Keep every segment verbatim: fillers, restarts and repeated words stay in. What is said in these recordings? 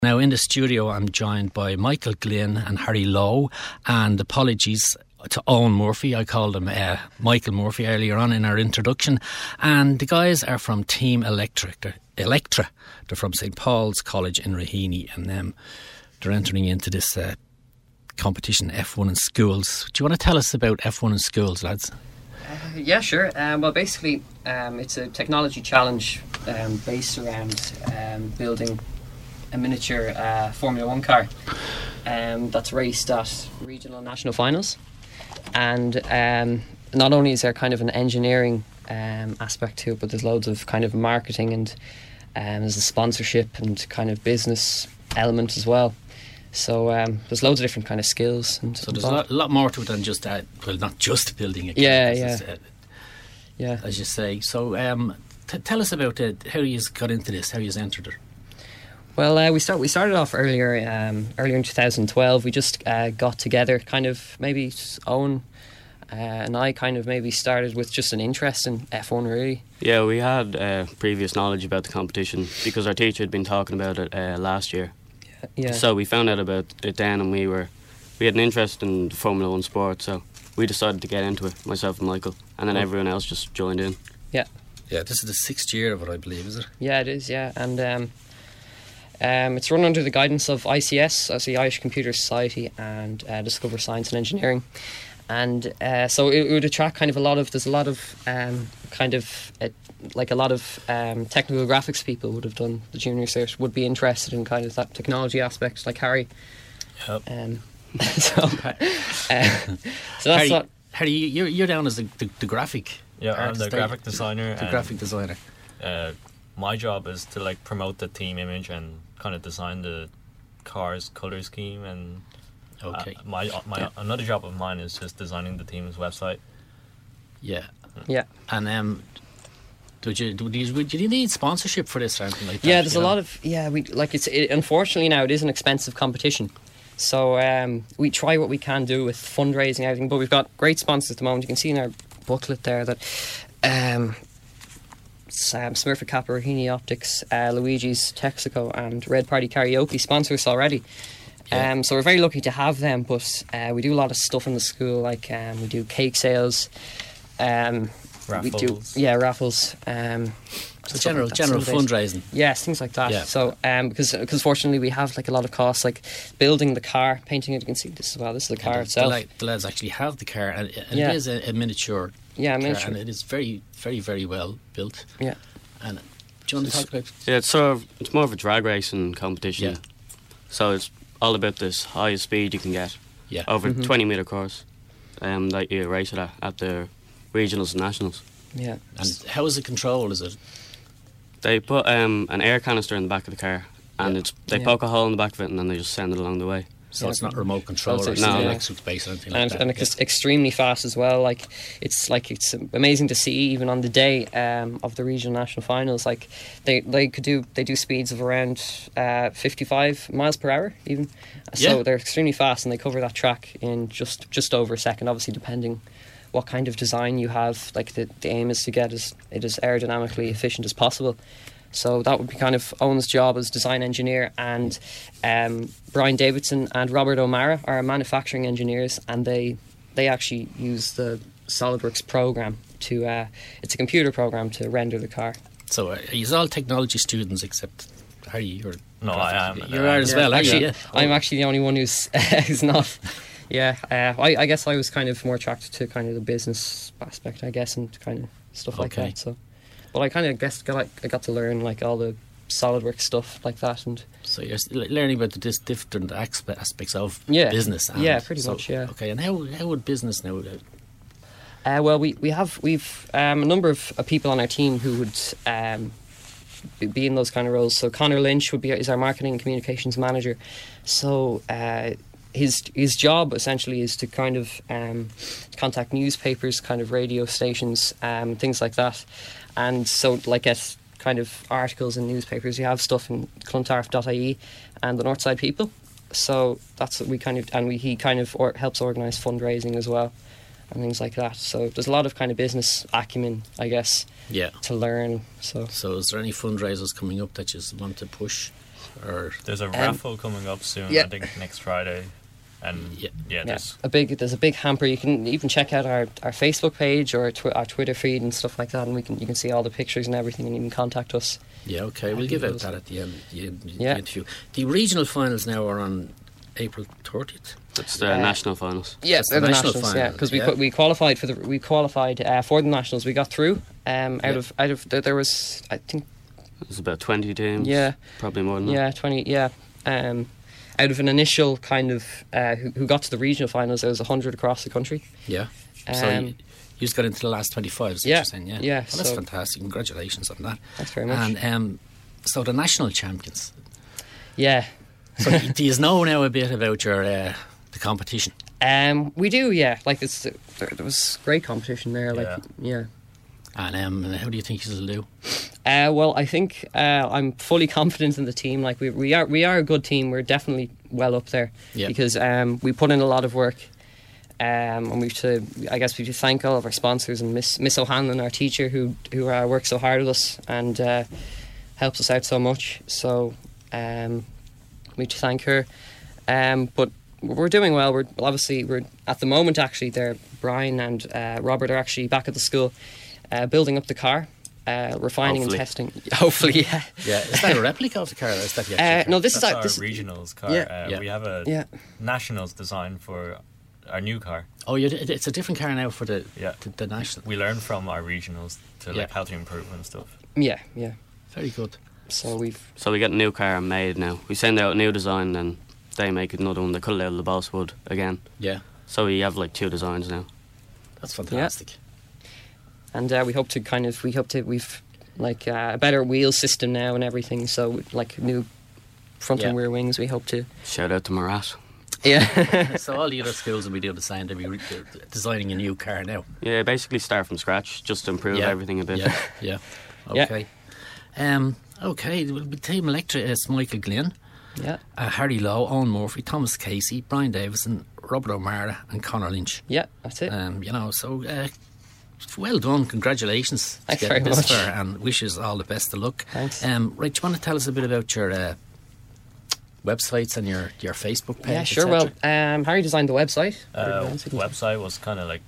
Now in the studio I'm joined by Michael Glynn and Harry Lowe, and apologies to Owen Murphy, I called him uh, Michael Murphy earlier on in our introduction, and the guys are from Team Electric, they're, Electra, they're from Saint Paul's College in Raheny, and um, they're entering into this uh, competition F one in schools. Do you want to tell us about F one in schools, lads? Uh, yeah, sure. Um, well, basically um, it's a technology challenge um, based around um, building a miniature uh, Formula One car um, that's raced at regional and national finals. And um, not only is there kind of an engineering um, aspect to it, but there's loads of kind of marketing and um, there's a sponsorship and kind of business element as well. So um, there's loads of different kind of skills. And so there's a lot, a lot more to it than just that. Well, not just building a car. Yeah, yeah, uh, yeah. As you say. So um, t- tell us about uh, how you got into this, how you entered it. Well, uh, we start. We started off earlier, um, earlier in two thousand twelve. We just uh, got together, kind of maybe Owen uh, and I, kind of maybe started with just an interest in F one, really. Yeah, we had uh, previous knowledge about the competition because our teacher had been talking about it uh, last year. Yeah. yeah. So we found out about it then, and we were we had an interest in the Formula One sport. So we decided to get into it, myself and Michael, and then oh. everyone else just joined in. Yeah. Yeah. This is the sixth year of it, I believe, is it? Yeah, it is. Yeah, and. Um, Um, it's run under the guidance of I C S, as the Irish Computer Society, and uh, Discover Science and Engineering, and uh, so it, it would attract kind of a lot of. There's a lot of um, kind of uh, like a lot of um, technical graphics people would have done the junior cert, would be interested in kind of that technology aspect, like Harry. Yep. Um, so, uh, so that's Harry, what. Harry, you're you're down as the, the, the graphic. Yeah, I'm the graphic designer. The graphic designer. Uh, my job is to like promote the team image and kind of design the car's color scheme, and okay. uh, my my yeah. another job of mine is just designing the team's website. Yeah, yeah. And um, did you did you, did you need sponsorship for this or anything like that? Yeah, there's a know? lot of yeah. We like it's it, unfortunately now it is an expensive competition, so um, we try what we can do with fundraising and everything. But we've got great sponsors at the moment. You can see in our booklet there that. Um, Um, Smurfit Kappa, Raheny Optics, uh, Luigi's Texaco and Red Party Karaoke sponsor us already. Yeah. Um, so we're very lucky to have them, but uh, we do a lot of stuff in the school, like um, we do cake sales, um, raffles. We do, yeah, raffles. Um, so general like general fundraising. Yes, things like that. Yeah. So um, because because fortunately we have like a lot of costs, like building the car, painting it. You can see this as well. This is the car and itself. The, the lads actually have the car, and, and yeah. it is a, a miniature. Yeah, car, miniature. And it is very, very, very well built. Yeah. And do you want to talk about? Yeah, it's sort of it's more of a drag racing competition. Yeah. So it's all about this highest speed you can get. Yeah. Over mm-hmm. twenty metre course, um, that you race it at, at the regionals and nationals. Yeah. And how is it controlled? Is it? They put um, an air canister in the back of the car, and yeah. it's they yeah. poke a hole in the back of it, and then they just send it along the way. So yeah. it's not remote control so or no, no, yeah. electric space or anything and, like that. and it's yeah. extremely fast as well. Like it's like it's amazing to see even on the day um, of the regional national finals. Like they they could do they do speeds of around uh, fifty-five miles per hour even. So yeah. they're extremely fast and they cover that track in just just over a second. Obviously depending what kind of design you have. Like the, the aim is to get as it as aerodynamically efficient as possible. So that would be kind of Owen's job as design engineer, and um, Brian Davidson and Robert O'Mara are manufacturing engineers, and they they actually use the SolidWorks program to uh, it's a computer program to render the car. So uh, he's all technology students except Harry. You're no, I am. You are as yeah, well. Actually, yeah. I'm actually the only one who's who's not. Yeah, uh, I, I guess I was kind of more attracted to kind of the business aspect, I guess, and kind of stuff like okay. that. So. But I kind of guess got, I got to learn like all the SolidWorks stuff like that, and so you're learning about the dis- different aspects of yeah, business. And yeah, pretty so, much. Yeah. Okay, and how how would business now? Uh, well, we we have we've um, a number of uh, people on our team who would um, be in those kind of roles. So Connor Lynch would be is our marketing and communications manager. So. Uh, His his job essentially is to kind of um, contact newspapers, kind of radio stations, um, things like that. And so, like at kind of articles in newspapers, you have stuff in clontarf dot I E and the Northside People. So that's what we kind of, and we, he kind of or, helps organise fundraising as well and things like that. So there's a lot of kind of business acumen, I guess, yeah. to learn. So, so is there any fundraisers coming up that you want to push? or There's a Um, raffle coming up soon. yeah. I think next Friday, and Yeah. yeah, Yeah, there's a big there's a big hamper. You can even check out our, our Facebook page or twi- our Twitter feed and stuff like that, and we can you can see all the pictures and everything, and you can contact us. yeah, okay, we'll I give think out those- that at the end of the, the Yeah. interview. The regional finals now are on April thirtieth. That's the Uh, national finals. Yeah, That's they're the the national nationals. final, Yeah, because we yeah. qu- we qualified for the we qualified uh, for the nationals. We got through. Um, out Yeah. of out of there, there was I think There's about twenty teams. Yeah. Probably more than that. yeah twenty yeah. Um, out of an initial kind of uh, who, who got to the regional finals, there was a hundred across the country. Yeah. so Um, you, you just got into the last twenty-five, is what yeah, you're saying, yeah? yeah, Well, that's so- fantastic. Congratulations on that. Thanks very much. And um, so the national champions. Yeah. So do you know now a bit about your uh, the competition? Um, we do, yeah. Like it's there, there was great competition there. Like yeah. And um, how do you think you'll do? Uh, well, I think uh, I'm fully confident in the team. Like we we are we are a good team. We're definitely well up there Yeah. because um, we put in a lot of work. Um, and we have to, I guess, we have to thank all of our sponsors and Miss Miss O'Hanlon, our teacher, who who uh, works so hard with us and uh, helps us out so much. So um, we have to thank her. Um, but we're doing well. We're obviously we're at the moment actually there. Brian and uh, Robert are actually back at the school, uh, building up the car, uh, refining Hopefully. and testing. Hopefully, yeah. Yeah, is that a replica of the car? Or is that the Uh, actual no, car? this that's is our our, this. regionals car. Yeah. Uh, Yeah. We have a Yeah. nationals design for our new car. Oh, you did- it's a different car now for the Yeah. the, the national. We learn from our regionals to Yeah. like how to improve and stuff. Yeah, yeah. Very good. So we've So we get a new car made now. We send out a new design, and they make another one. They cut it out of the boss wood again. Yeah, So we have like two designs now. that's fantastic. and uh, we hope to kind of we hope to we've like uh, a better wheel system now and everything. So like new front Yeah. and rear wings. We hope to. Shout out to Marat. Yeah. So all the other schools will be doing the same. They'll be re- they're designing a new car now. Yeah, basically start from scratch, just to improve Yeah. everything a bit. Yeah, yeah. Yeah. Okay. Um, okay, well, with Team Electra is Michael Glynn, Yeah. uh, Harry Lowe, Owen Murphy, Thomas Casey, Brian Davison, Robert O'Mara and Connor Lynch. Yeah. That's it. Um, you know, so uh, well done. Congratulations to Thanks get very this much. far, and wishes all the best of luck. Thanks. Um, right, do you want to tell us a bit about your uh, websites and your, your Facebook page? Yeah, et sure. Well, cetera? um, Harry designed the website. Uh, Pretty much. website was kind of like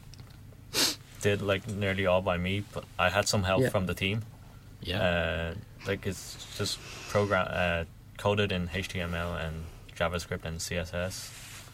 did like nearly all by me, but I had some help Yeah. from the team. yeah, Uh, like it's just program uh, coded in H T M L and JavaScript and C S S,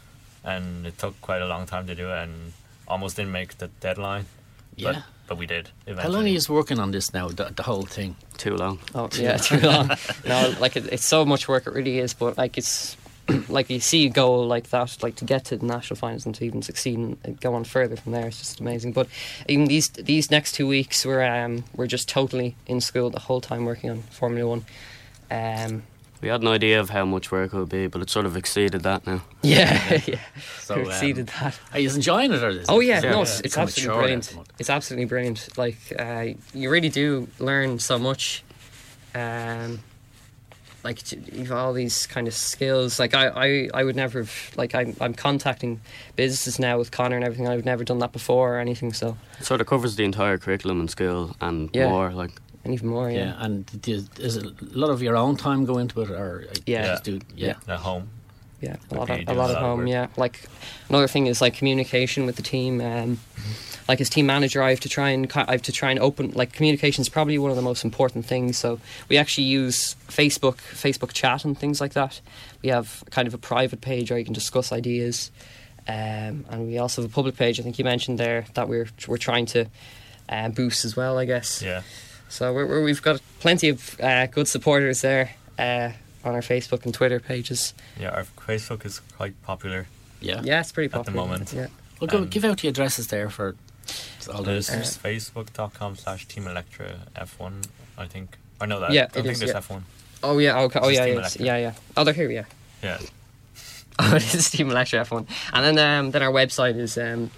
and it took quite a long time to do it, and almost didn't make the deadline. yeah. But, but we did eventually. How long are you working on this now? The, the whole thing. Too long. Oh yeah, too long. No, like it, it's so much work. It really is. But like it's like you see a goal like that, like to get to the national finals and to even succeed and go on further from there. It's just amazing. But even these these next two weeks, we're um we're just totally in school the whole time working on Formula One. Um, We had an idea of how much work it would be, but it sort of exceeded that now. yeah, yeah, So, we um, exceeded that. Are you enjoying it? Or is Oh it, yeah, is it no, it's, it's become a absolutely chore brilliant. now somewhat? It's absolutely brilliant. Like uh, you really do learn so much. Um, like t- you've all these kind of skills. Like I, I, I would never have. Like I'm, I'm contacting businesses now with Connor and everything. I've never done that before or anything. So It sort of covers the entire curriculum in school and Yeah. more. Like and even more. Yeah, Yeah. and do you, is it a lot of your own time go into it, or uh, Yeah. you just do, yeah, at home. Yeah, a Okay, lot, you of, do a lot a at lot of home. work. Yeah, like another thing is like communication with the team. Um, like as team manager, I have to try and co- I have to try and open like communication is probably one of the most important things. So we actually use Facebook, Facebook chat, and things like that. We have kind of a private page where you can discuss ideas, um, and we also have a public page. I think you mentioned there that we're we're trying to uh, boost as well. I guess. Yeah. So we're, we're, we've got plenty of uh, good supporters there uh, on our Facebook and Twitter pages. Yeah, our Facebook is quite popular. yeah. Yeah, it's pretty At the popular. moment. Yeah. Well, go, Um, give out the addresses there for all There's those. facebook.com slash Team Electra F one, I think. Or no, that, Yeah, I don't it think is, there's yeah. F one. Oh yeah, okay. Oh It's yeah, Team yeah, it's- Electra. yeah, yeah. Oh, they're here, yeah. Yeah. Oh, it is Team Electra F one, and then um, then our website is um,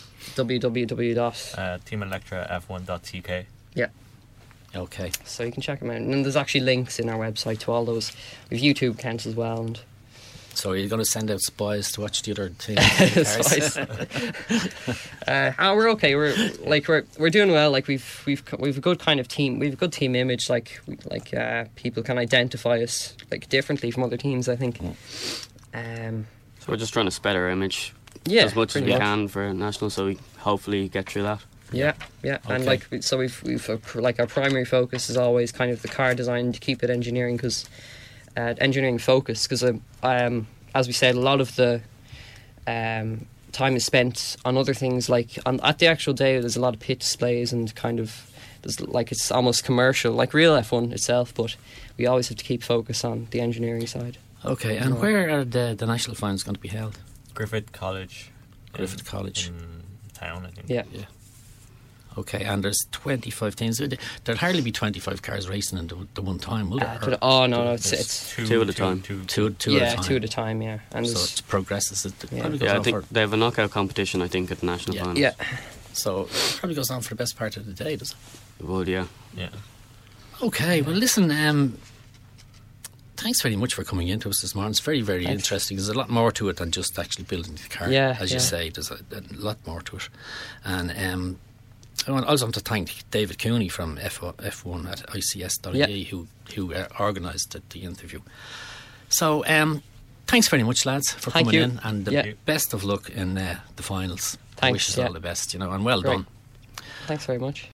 www. dot Uh, team electra f one dot t k. Yeah, Okay. so you can check them out, and then there's actually links in our website to all those. We've YouTube accounts as well, and So are you going to send out spies to watch the other team? The uh, oh, we're okay. We're like we're we're doing well. Like we've we've we've a good kind of team. We've a good team image. Like we, like uh, people can identify us like differently from other teams, I think. Um, So we're just trying to spread our image yeah, as much as pretty we much. can for national, so we hopefully get through that. Yeah, yeah, and Okay. like we- so we've we've uh, pr- like our primary focus is always kind of the car design to keep it engineering because uh, engineering focus because um, um as we said a lot of the um time is spent on other things like on at the actual day there's a lot of pit displays and kind of there's like it's almost commercial like real F one itself, but we always have to keep focus on the engineering side. Okay, and where are the, the national finals going to be held? Griffith College. Griffith in, College. in town, I think. Yeah. Yeah. Okay, and there's twenty-five teams. There'll hardly be twenty-five cars racing in the, the one time, will there? Uh, to the- oh no, no, it's There's it's two, two at a time. Two, two, two yeah, at a time. two at a time. Yeah, and So there's- it progresses. It Yeah. probably goes Yeah, I on think for, they have a knockout competition, I think, at the national Yeah. finals. yeah. so it probably goes on for the best part of the day, does it? It would, yeah. Yeah. Okay, well, listen, um, thanks very much for coming into us this morning. It's very, very Thanks. interesting. There's a lot more to it than just actually building the car. Yeah, as you yeah. say, there's a, a lot more to it. And um, I want- I also want to thank David Cooney from F one at I C S dot I E Yeah. who, who uh, organised the, the interview. So, um, thanks very much, lads, for Thank coming you. in. And the Yeah. best of luck in uh, the finals. I Thanks, wish us yeah. all the best, you know, and well Great. done. Thanks very much.